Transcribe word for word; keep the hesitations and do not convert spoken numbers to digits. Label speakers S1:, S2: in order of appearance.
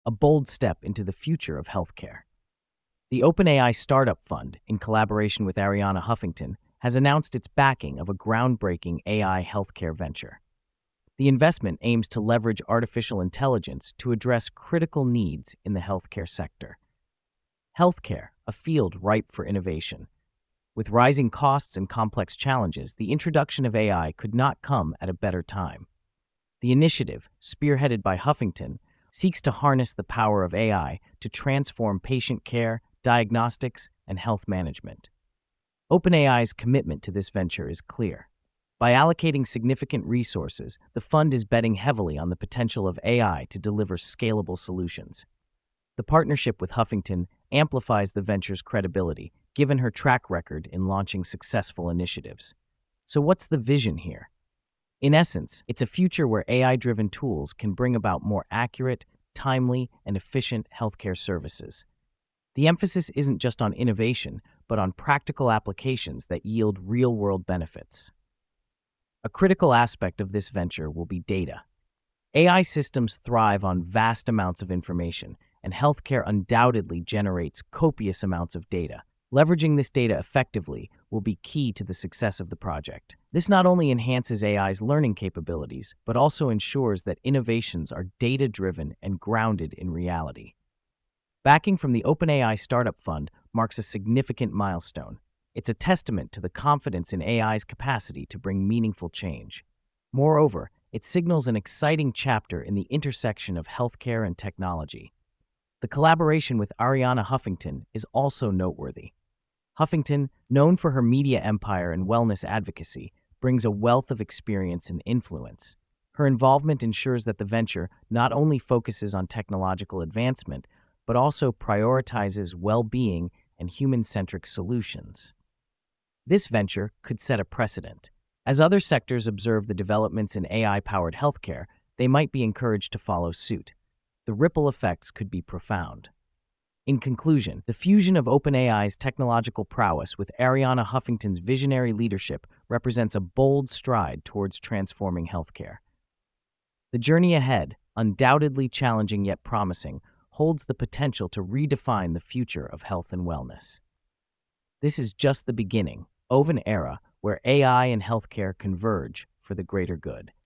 S1: a bold step into the future of healthcare. The OpenAI Startup Fund, in collaboration with Arianna Huffington, has announced its backing of a groundbreaking A I healthcare venture. The investment aims to leverage artificial intelligence to address critical needs in the healthcare sector. Healthcare, a field ripe for innovation. With rising costs and complex challenges, the introduction of A I could not come at a better time. The initiative, spearheaded by Huffington, seeks to harness the power of A I to transform patient care, diagnostics, and health management. OpenAI's commitment to this venture is clear. By allocating significant resources, the fund is betting heavily on the potential of A I to deliver scalable solutions. The partnership with Huffington amplifies the venture's credibility, given her track record in launching successful initiatives. So what's the vision here? In essence, it's a future where A I-driven tools can bring about more accurate, timely, and efficient healthcare services. The emphasis isn't just on innovation, but on practical applications that yield real-world benefits. A critical aspect of this venture will be data. A I systems thrive on vast amounts of information, and healthcare undoubtedly generates copious amounts of data. Leveraging this data effectively will be key to the success of the project. This not only enhances A I's learning capabilities, but also ensures that innovations are data-driven and grounded in reality. Backing from the OpenAI Startup Fund marks a significant milestone. It's a testament to the confidence in A I's capacity to bring meaningful change. Moreover, it signals an exciting chapter in the intersection of healthcare and technology. The collaboration with Arianna Huffington is also noteworthy. Huffington, known for her media empire and wellness advocacy, brings a wealth of experience and influence. Her involvement ensures that the venture not only focuses on technological advancement, but also prioritizes well-being and human-centric solutions. This venture could set a precedent. As other sectors observe the developments in A I-powered healthcare, they might be encouraged to follow suit. The ripple effects could be profound. In conclusion, the fusion of OpenAI's technological prowess with Arianna Huffington's visionary leadership represents a bold stride towards transforming healthcare. The journey ahead, undoubtedly challenging yet promising, holds the potential to redefine the future of health and wellness. This is just the beginning of an era where A I and healthcare converge for the greater good.